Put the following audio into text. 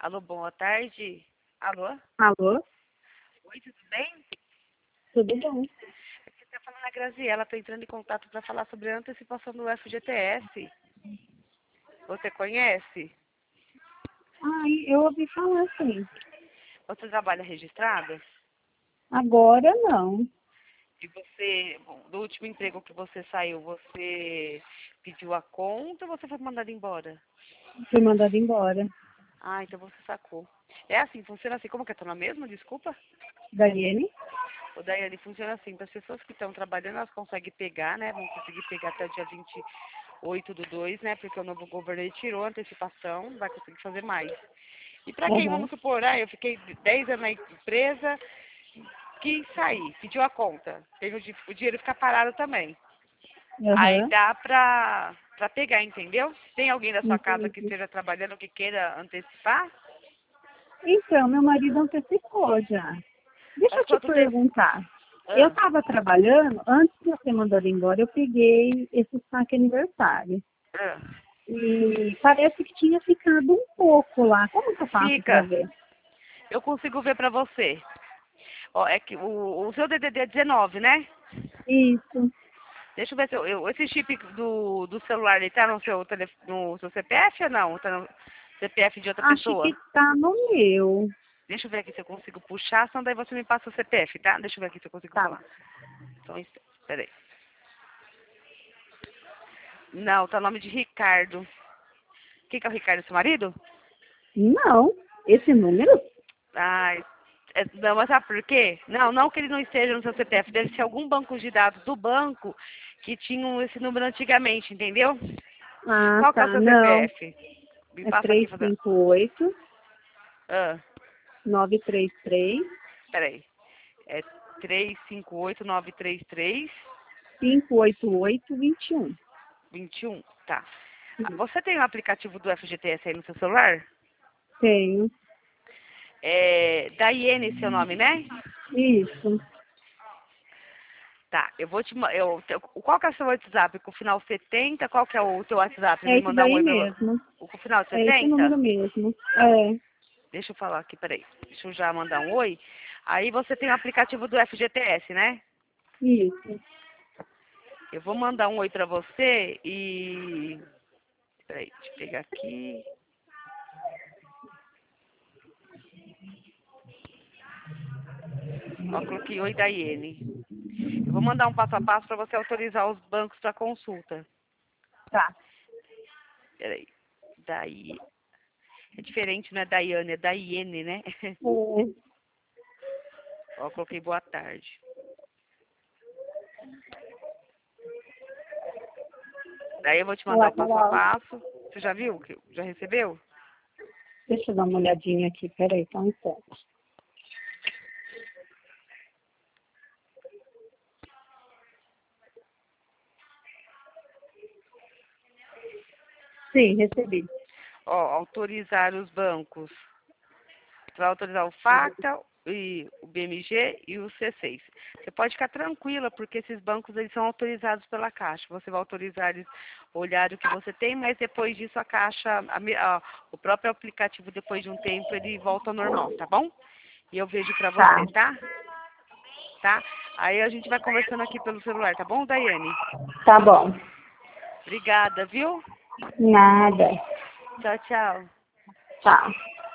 Alô, boa tarde. Alô? Alô? Oi, tudo bem? Tudo bom? Aqui está falando a Graziela, estou entrando em contato para falar sobre a antecipação do FGTS. Você conhece? Ai, eu ouvi falar assim. Você trabalha registrada? Agora não. E você, bom, do último emprego que você saiu, você pediu a conta ou você foi mandado embora? Fui mandada embora. Ah, então você sacou. É assim, funciona assim. Como que é teu nome mesmo? Desculpa. Daiane? O Daiane, funciona assim, para as pessoas que estão trabalhando, elas conseguem pegar, né? Vão conseguir pegar até o dia 28/2, né? Porque o novo governo ele tirou a antecipação, vai conseguir fazer mais. E para quem, Aham. vamos supor, eu fiquei 10 anos na empresa, quis sair, pediu a conta, teve o dinheiro ficar parado também. Aí Aham. dá pra pegar, entendeu? Tem alguém da sua casa que Entendi. esteja trabalhando que queira antecipar? Então, meu marido antecipou já. Deixa Faz eu te quanto tempo? perguntar. Eu Ah, estava trabalhando, antes de eu ser mandada embora, eu peguei esse saque aniversário. ah. E parece que tinha ficado um pouco lá. Como que eu faço para Fica, ver? eu consigo ver pra você. Ó, é que o seu DDD é 19, né? Isso. Deixa eu ver se esse chip do celular, ele tá no seu, no seu CPF ou não? Tá no CPF de outra Acho que pessoa? tá no meu. Deixa eu ver aqui se eu consigo puxar, senão daí você me passa o CPF, tá? Deixa eu ver aqui se eu consigo Tá. falar. Então, peraí. Não, tá o nome de Ricardo. Quem que é o Ricardo, seu marido? Não. Esse número? Ai, não, mas sabe por quê? Não que ele não esteja no seu CPF. Deve ser algum banco de dados do banco que tinham esse número antigamente, entendeu? Ah, Qual que é o tá. seu Não. CPF? Me É passa aqui fazer. 358 Ah, 933 peraí. É 358-933-21. 588 21. Tá. Ah, você tem o aplicativo do FGTS aí no seu celular? Tenho. É Daiane, seu nome, né? Isso. Tá, eu vou qual que é o seu WhatsApp? Com o final 70? Qual que é o teu WhatsApp? É Me esse mandar um daí oi mesmo. o com o final É esse 70? número mesmo. É. Deixa eu falar aqui, peraí. Deixa eu já mandar um oi. Aí você tem o aplicativo do FGTS, né? Isso. Eu vou mandar um oi pra você e... Peraí, deixa eu pegar aqui. Ó, coloquei oi Daiane. Eu vou mandar um passo a passo para você autorizar os bancos para consulta. Tá. Peraí. Daí. É diferente, não é Daiane, é Daiane, né? É. Ó, coloquei boa tarde. Daí eu vou te mandar Olá, o passo a Carol. passo. Você já viu? Já recebeu? Deixa eu dar uma olhadinha aqui. Peraí, só um instante. Sim, recebi. Ó, autorizar os bancos. Você vai autorizar o FACTA, e o BMG e o C6. Você pode ficar tranquila, porque esses bancos eles são autorizados pela Caixa. Você vai autorizar eles olhar o que você tem, mas depois disso a Caixa, o próprio aplicativo, depois de um tempo, ele volta ao normal, tá bom? E eu vejo pra Tá. você, tá? Tá? Aí a gente vai conversando aqui pelo celular, tá bom, Daiane? Tá bom. Obrigada, viu? Nada. Tchau, tchau. Tchau.